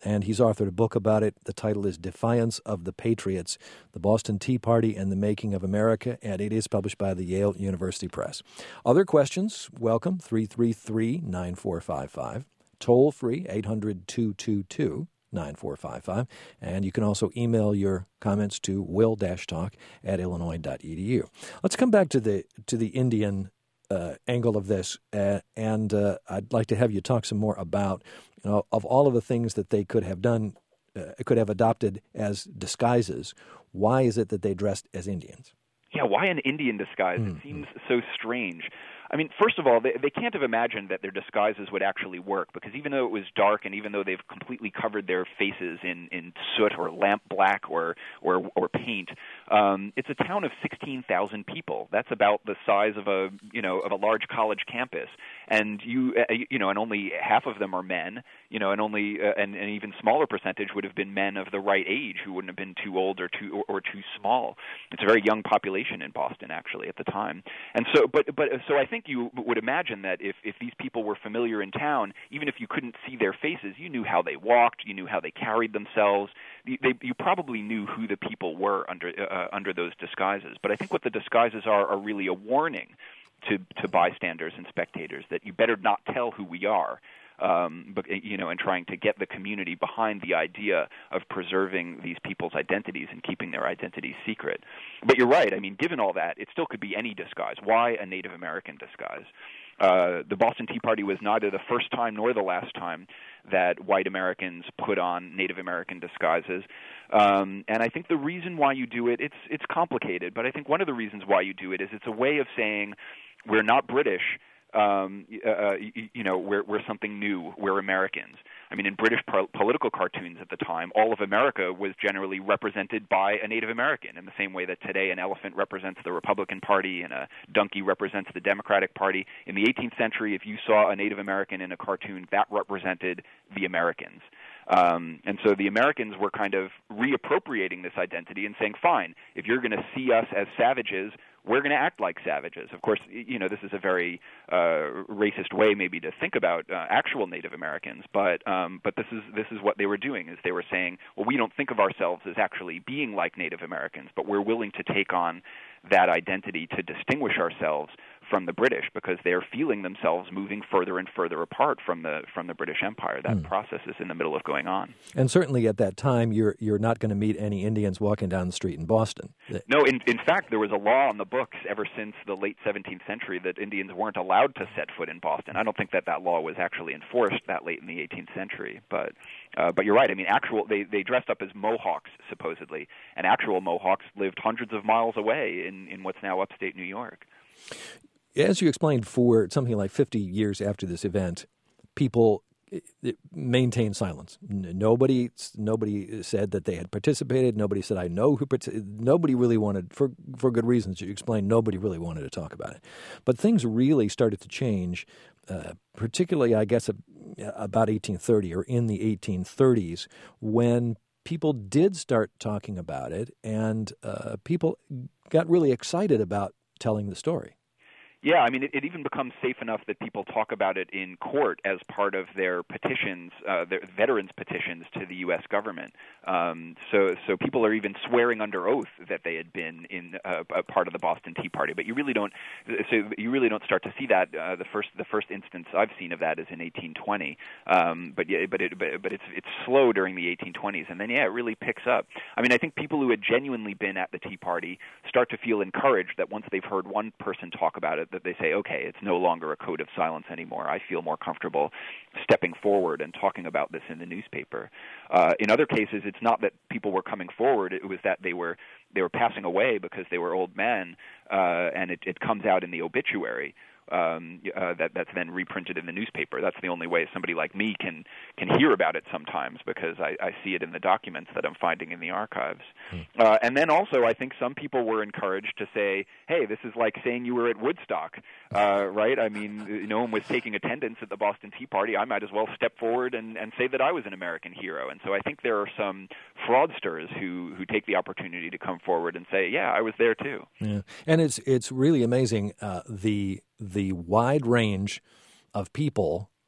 and he's authored a book about it. The title is Defiance of the Patriots, The Boston Tea Party and the Making of America, and it is published by the Yale University Press. Other questions, welcome, three three three, nine four five five. Toll free, eight hundred, two two two, nine four five five. And you can also email your comments to will-talk at illinois dot e d u. Let's come back to the to the Indian uh, angle of this, uh, and uh, I'd like to have you talk some more about, you know, of all of the things that they could have done, uh, could have adopted as disguises. Why is it that they dressed as Indians? Yeah, why an Indian disguise? Mm-hmm. It seems so strange. I mean, first of all, they, they can't have imagined that their disguises would actually work, because even though it was dark and even though they've completely covered their faces in, in soot or lamp black or or, or paint, um, it's a town of sixteen thousand people. That's about the size of a you know of a large college campus, and you uh, you know, and only half of them are men. You know, and only uh, and an even smaller percentage would have been men of the right age who wouldn't have been too old or too or, or too small. It's a very young population in Boston, actually, at the time, and so but but so I think you would imagine that if, if these people were familiar in town, even if you couldn't see their faces, you knew how they walked, you knew how they carried themselves. You, they, you probably knew who the people were under uh, under those disguises. But I think what the disguises are are really a warning to to bystanders and spectators that you better not tell who we are. Um, but, you know, and trying to get the community behind the idea of preserving these people's identities and keeping their identities secret. But you're right. I mean, given all that, it still could be any disguise. Why a Native American disguise? Uh, the Boston Tea Party was neither the first time nor the last time that white Americans put on Native American disguises. Um, and I think the reason why you do it, it's it's complicated, but I think one of the reasons why you do it is it's a way of saying we're not British. Um, uh, you, you know, we're, we're something new. We're Americans. I mean, in British po- political cartoons at the time, all of America was generally represented by a Native American, in the same way that today an elephant represents the Republican Party and a donkey represents the Democratic Party. In the eighteenth century, if you saw a Native American in a cartoon, that represented the Americans. Um, and so the Americans were kind of reappropriating this identity and saying, fine, if you're going to see us as savages, we're going to act like savages. Of course, you know, this is a very uh, racist way maybe to think about uh, actual Native Americans, but um, but this is this is what they were doing, is they were saying, well, we don't think of ourselves as actually being like Native Americans, but we're willing to take on that identity to distinguish ourselves from the British, because they're feeling themselves moving further and further apart from the from the British Empire. That mm. process is in the middle of going on. And certainly at that time, you're you're not going to meet any Indians walking down the street in Boston. No, in in fact, there was a law on the books ever since the late seventeenth century that Indians weren't allowed to set foot in Boston. I don't think that that law was actually enforced that late in the eighteenth century, but uh, but you're right. I mean, actual they they dressed up as Mohawks supposedly, and actual Mohawks lived hundreds of miles away in in what's now upstate New York. As you explained, for something like fifty years after this event, people maintained silence. Nobody, nobody said that they had participated. Nobody said, "I know who." Nobody really wanted, for for good reasons. You explained. Nobody really wanted to talk about it. But things really started to change, uh, particularly, I guess, about eighteen thirty or in the eighteen thirties, when people did start talking about it, and uh, people got really excited about telling the story. Yeah, I mean, it, it even becomes safe enough that people talk about it in court as part of their petitions, uh, their veterans' petitions to the U S government. Um, so, so people are even swearing under oath that they had been in uh, a part of the Boston Tea Party. But you really don't. So you really don't start to see that. Uh, the first, the first instance I've seen of that is in eighteen twenty. Um, but yeah, but it, but, but it's it's slow during the eighteen twenties, and then yeah, it really picks up. I mean, I think people who had genuinely been at the Tea Party start to feel encouraged that once they've heard one person talk about it, that they say, okay, it's no longer a code of silence anymore. I feel more comfortable stepping forward and talking about this in the newspaper. Uh, in other cases, it's not that people were coming forward; it was that they were they were passing away because they were old men, uh, and it, it comes out in the obituary. Um, uh, that that's then reprinted in the newspaper. That's the only way somebody like me can can hear about it sometimes, because I, I see it in the documents that I'm finding in the archives. Mm. Uh, and then also, I think some people were encouraged to say, "Hey, this is like saying you were at Woodstock, uh, right? I mean, no one was taking attendance at the Boston Tea Party. I might as well step forward and, and say that I was an American hero." And so I think there are some fraudsters who who take the opportunity to come forward and say, "Yeah, I was there too." Yeah, and it's it's really amazing uh, the the wide range of people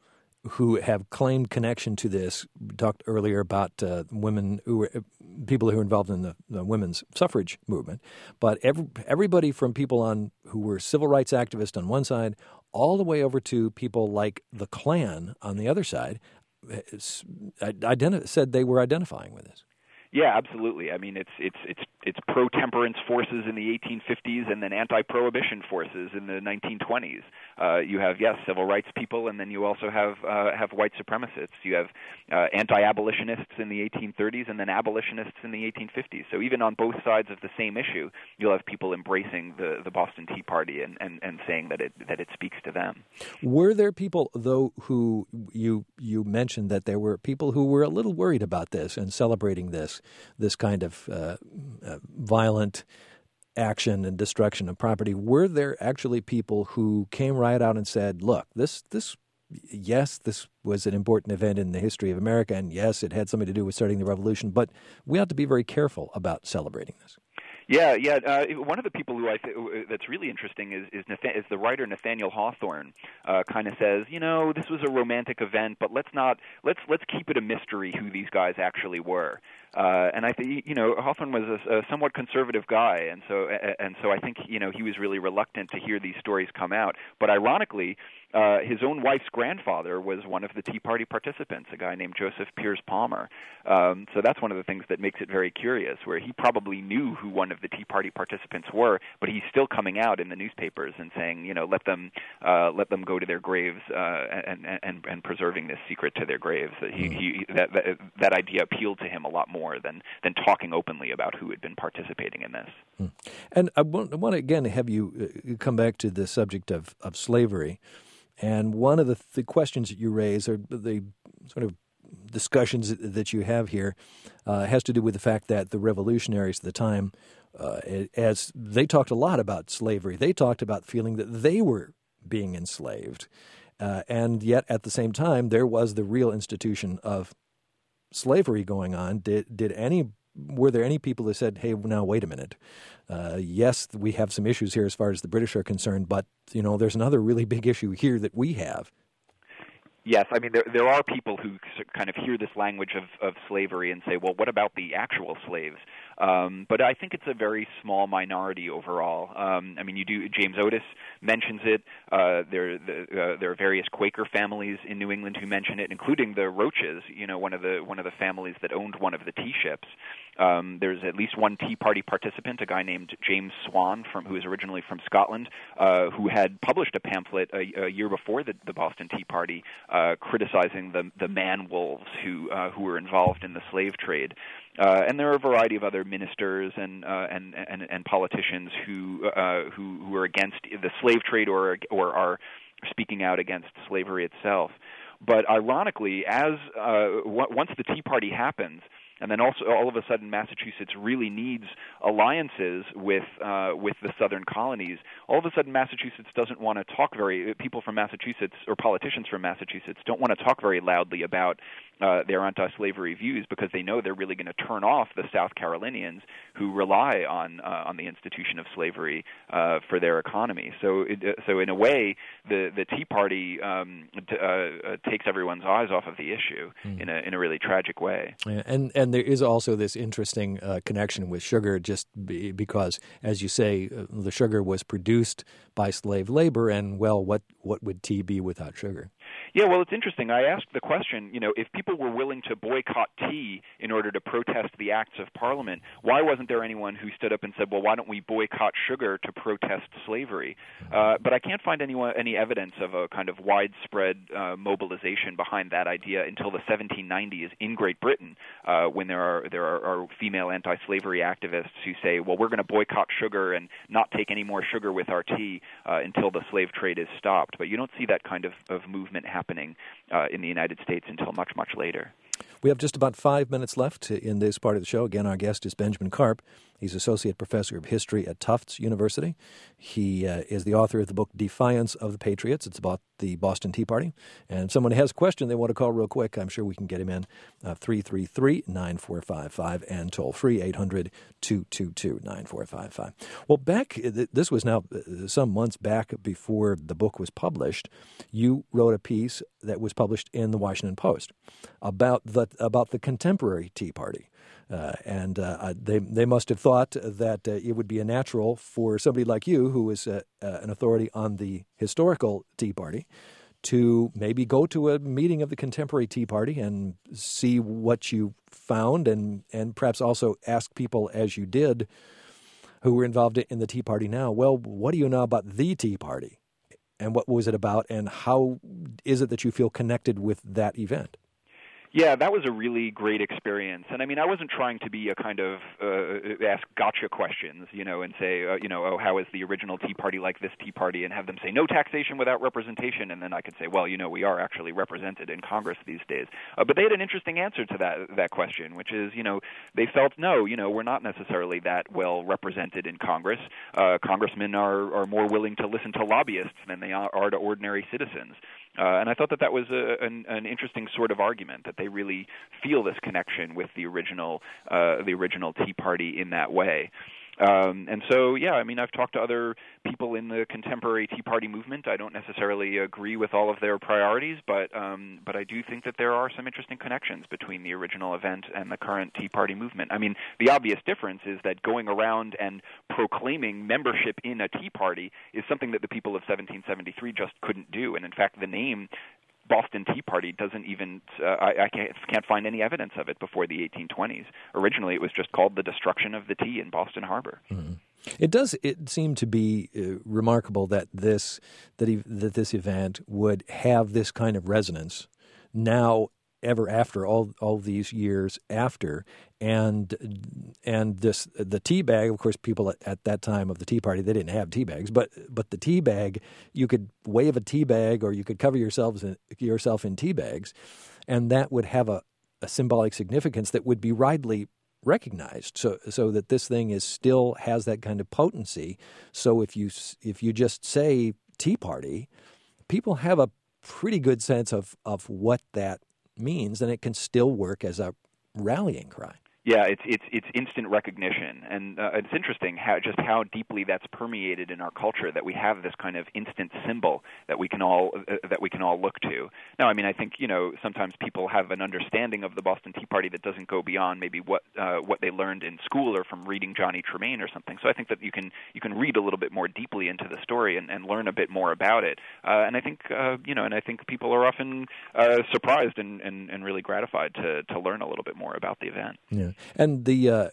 who have claimed connection to this. We talked earlier about uh, women who were, people who were involved in the, the women's suffrage movement, but every, everybody from people on who were civil rights activists on one side, all the way over to people like the Klan on the other side, identi- said they were identifying with this. Yeah, absolutely. I mean, it's it's it's it's pro-temperance forces in the eighteen fifties and then anti-prohibition forces in the nineteen twenties. Uh, you have, yes, civil rights people, and then you also have uh, have white supremacists. You have uh, anti-abolitionists in the eighteen thirties and then abolitionists in the eighteen fifties. So even on both sides of the same issue, you'll have people embracing the, the Boston Tea Party and, and, and saying that it that it speaks to them. Were there people, though, who you you mentioned that there were people who were a little worried about this and celebrating this? This kind of uh, uh, violent action and destruction of property. Were there actually people who came right out and said, look, this, this, yes, this was an important event in the history of America, and yes, it had something to do with starting the revolution, but we ought to be very careful about celebrating this? Yeah, yeah. Uh, one of the people who I th- that's really interesting is is, Nath- is the writer Nathaniel Hawthorne. Uh, kind of says, you know, this was a romantic event, but let's not let's let's keep it a mystery who these guys actually were. Uh, and I think, you know, Hawthorne was a, a somewhat conservative guy, and so and so I think, you know, he was really reluctant to hear these stories come out. But ironically, uh, his own wife's grandfather was one of the Tea Party participants, a guy named Joseph Piers Palmer. Um, so that's one of the things that makes it very curious, where he probably knew who one of the Tea Party participants were, but he's still coming out in the newspapers and saying, you know, let them uh, let them go to their graves uh, and, and and preserving this secret to their graves. He, he that, that that idea appealed to him a lot more than than talking openly about who had been participating in this. And I want, I want to again have you come back to the subject of, of slavery. And one of the, the questions that you raise, or the sort of discussions that you have here, uh, has to do with the fact that the revolutionaries at the time, uh, as they talked a lot about slavery, they talked about feeling that they were being enslaved. Uh, and yet at the same time, there was the real institution of slavery going on. Did did any were there any people that said, hey, now wait a minute, uh, yes, we have some issues here as far as the British are concerned, but you know there's another really big issue here that we have? Yes, I mean, there there are people who kind of hear this language of, of slavery and say, well, what about the actual slaves? Um, but I think it's a very small minority overall. Um, I mean, you do. James Otis mentions it. Uh, there, the, uh, there are various Quaker families in New England who mention it, including the Roaches. You know, one of the one of the families that owned one of the tea ships. Um, there's at least one Tea Party participant, a guy named James Swan, from who is originally from Scotland, uh, who had published a pamphlet a, a year before the, the Boston Tea Party, uh, criticizing the the man wolves who uh, who were involved in the slave trade. Uh, and there are a variety of other ministers and uh, and, and and politicians who uh, who who are against the slave trade or or are speaking out against slavery itself. But ironically, as uh, w- once the Tea Party happens, and then also all of a sudden Massachusetts really needs alliances with uh, with the southern colonies. All of a sudden Massachusetts doesn't want to talk very, people from Massachusetts or politicians from Massachusetts don't want to talk very loudly about uh, their anti-slavery views because they know they're really going to turn off the South Carolinians who rely on uh, on the institution of slavery uh, for their economy. So it, uh, so in a way, the, the Tea Party um, t- uh, uh, takes everyone's eyes off of the issue mm. in a in a really tragic way. Yeah, and and there is also this interesting uh, connection with sugar, just be, because, as you say, uh, the sugar was produced by slave labor, and, well, what, what would tea be without sugar? Yeah, well, it's interesting. I asked the question, you know, if people were willing to boycott tea in order to protest the acts of Parliament, why wasn't there anyone who stood up and said, well, why don't we boycott sugar to protest slavery? Uh, but I can't find anyone, any evidence of a kind of widespread uh, mobilization behind that idea until the seventeen nineties in Great Britain, uh, when there are there are, are female anti-slavery activists who say, well, we're going to boycott sugar and not take any more sugar with our tea uh, until the slave trade is stopped. But you don't see that kind of, of movement happening uh, in the United States until much, much later. We have just about five minutes left in this part of the show. Again, our guest is Benjamin Carp. He's Associate Professor of History at Tufts University. He uh, is the author of the book Defiance of the Patriots. It's about the Boston Tea Party. And if someone has a question they want to call real quick, I'm sure we can get him in. Uh, three three three, nine four five five and toll free eight hundred, two two two, nine four five five. Well, back, this was now some months back before the book was published, you wrote a piece that was published in the Washington Post about the about the contemporary Tea Party. Uh, and uh, they they must have thought that uh, it would be a natural for somebody like you, who is uh, uh, an authority on the historical Tea Party, to maybe go to a meeting of the contemporary Tea Party and see what you found, and, and perhaps also ask people, as you did, who were involved in the Tea Party now, well, what do you know about the Tea Party? And what was it about, and how is it that you feel connected with that event? Yeah, that was a really great experience. And I mean, I wasn't trying to be a kind of uh, ask gotcha questions, you know, and say, uh, you know, oh, how is the original Tea Party like this Tea Party, and have them say no taxation without representation. And then I could say, well, you know, we are actually represented in Congress these days. Uh, but they had an interesting answer to that that question, which is, you know, they felt, no, you know, we're not necessarily that well represented in Congress. Uh, congressmen are, are more willing to listen to lobbyists than they are, are to ordinary citizens. Uh, and I thought that that was a, an, an interesting sort of argument, that they really feel this connection with the original uh, the original Tea Party in that way. Um, and so, yeah, I mean, I've talked to other people in the contemporary Tea Party movement. I don't necessarily agree with all of their priorities, but um, but I do think that there are some interesting connections between the original event and the current Tea Party movement. I mean, the obvious difference is that going around and proclaiming membership in a Tea Party is something that the people of seventeen seventy-three just couldn't do. And in fact, the name Boston Tea Party doesn't even, uh, I, I can't, can't find any evidence of it before the eighteen twenties. Originally, it was just called the destruction of the tea in Boston Harbor. Mm-hmm. It does it seem to be uh, remarkable that this that, he, that this event would have this kind of resonance now, ever after, all all these years after, and and this the tea bag. Of course, people at, at that time of the Tea Party, they didn't have tea bags, but but the tea bag, you could wave a tea bag, or you could cover yourselves in, yourself in tea bags, and that would have a, a symbolic significance that would be widely recognized. So so that this thing is still has that kind of potency. So if you if you just say Tea Party, people have a pretty good sense of of what that means, and it can still work as a rallying cry. Yeah, it's it's it's instant recognition, and uh, it's interesting how just how deeply that's permeated in our culture, that we have this kind of instant symbol that we can all uh, that we can all look to. Now, I mean, I think, you know, sometimes people have an understanding of the Boston Tea Party that doesn't go beyond maybe what uh, what they learned in school or from reading Johnny Tremain or something. So I think that you can you can read a little bit more deeply into the story and, and learn a bit more about it. Uh, and I think uh, you know, and I think people are often uh, surprised and, and, and really gratified to to learn a little bit more about the event. Yeah. And the uh,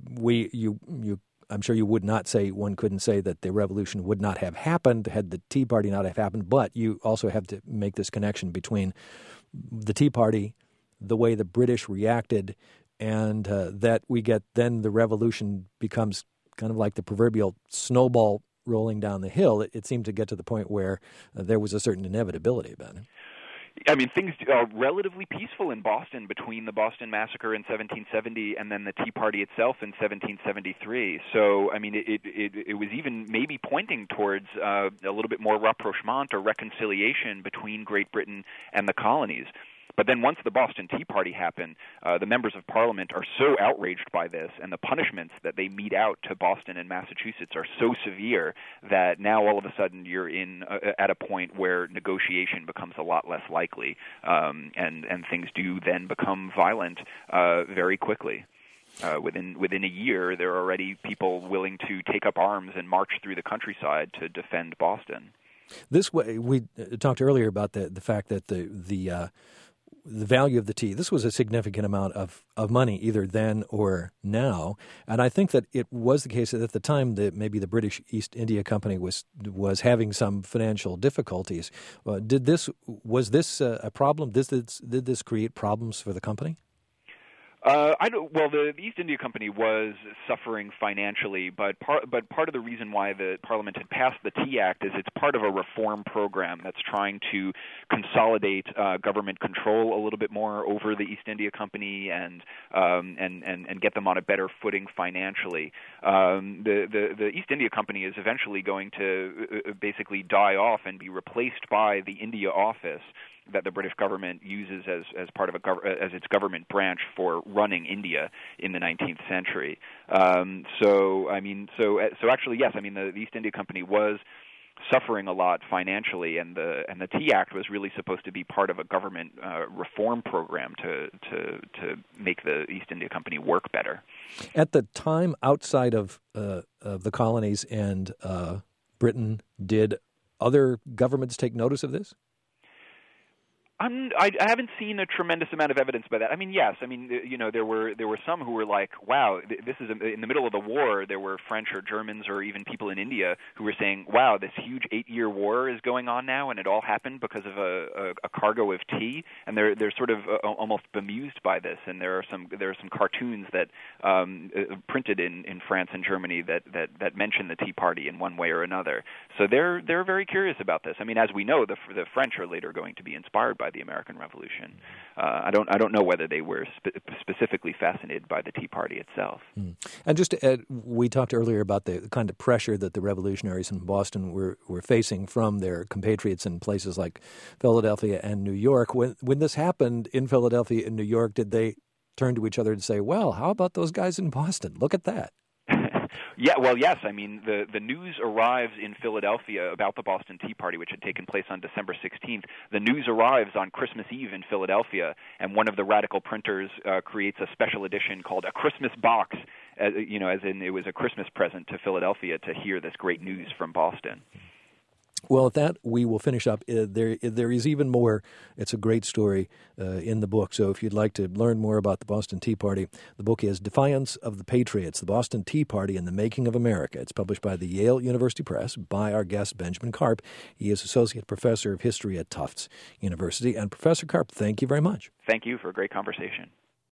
we you you I'm sure you would not say one couldn't say that the revolution would not have happened had the Tea Party not have happened, but you also have to make this connection between the Tea Party, the way the British reacted, and uh, that we get then the revolution becomes kind of like the proverbial snowball rolling down the hill. It, it seemed to get to the point where uh, there was a certain inevitability about it. I mean, things are relatively peaceful in Boston between the Boston Massacre in seventeen seventy and then the Tea Party itself in seventeen seventy-three. So, I mean, it it, it was even maybe pointing towards uh, a little bit more rapprochement or reconciliation between Great Britain and the colonies. But then once the Boston Tea Party happened, uh, the members of Parliament are so outraged by this, and the punishments that they mete out to Boston and Massachusetts are so severe that now all of a sudden you're in uh, at a point where negotiation becomes a lot less likely, um, and and things do then become violent uh, very quickly. Uh, within within a year, there are already people willing to take up arms and march through the countryside to defend Boston. This way, we talked earlier about the the fact that the the uh, the value of the tea. This was a significant amount of, of money, either then or now. And I think that it was the case that at the time that maybe the British East India Company was was having some financial difficulties. Uh, did this was this uh, a problem? Did this, did this create problems for the company? Uh, I don't, well, the, the East India Company was suffering financially, but part, but part of the reason why the Parliament had passed the Tea Act is it's part of a reform program that's trying to consolidate uh, government control a little bit more over the East India Company and um, and, and and get them on a better footing financially. Um, the, the the East India Company is eventually going to uh, basically die off and be replaced by the India Office that the British government uses as as part of a gov- as its government branch for running India in the nineteenth century. Um, so I mean, so so actually, yes, I mean the, the East India Company was suffering a lot financially, and the and the Tea Act was really supposed to be part of a government uh, reform program to to to make the East India Company work better. At the time, outside of uh, of the colonies and uh, Britain, did other governments take notice of this? I'm, I, I haven't seen a tremendous amount of evidence by that. I mean, yes. I mean, you know, there were there were some who were like, "Wow, this is a, in the middle of the war." There were French or Germans or even people in India who were saying, "Wow, this huge eight-year war is going on now, and it all happened because of a, a, a cargo of tea." And they're they're sort of uh, almost bemused by this. And there are some there are some cartoons that um, uh, printed in, in France and Germany that, that, that mention the Tea Party in one way or another. So they're they're very curious about this. I mean, as we know, the the French are later going to be inspired by the American Revolution. Uh, I don't I don't know whether they were spe- specifically fascinated by the Tea Party itself. Mm. And just to add, we talked earlier about the kind of pressure that the revolutionaries in Boston were, were facing from their compatriots in places like Philadelphia and New York. When when this happened in Philadelphia and New York, did they turn to each other and say, "Well, how about those guys in Boston? Look at that." Yeah, well, yes. I mean, the, the news arrives in Philadelphia about the Boston Tea Party, which had taken place on December sixteenth. The news arrives on Christmas Eve in Philadelphia, and one of the radical printers uh, creates a special edition called A Christmas Box, uh, you know, as in it was a Christmas present to Philadelphia to hear this great news from Boston. Well, at that, we will finish up. Uh, there, there is even more. It's a great story uh, in the book. So if you'd like to learn more about the Boston Tea Party, the book is Defiance of the Patriots, The Boston Tea Party and the Making of America. It's published by the Yale University Press by our guest, Benjamin Karp. He is Associate Professor of History at Tufts University. And Professor Karp, thank you very much. Thank you for a great conversation.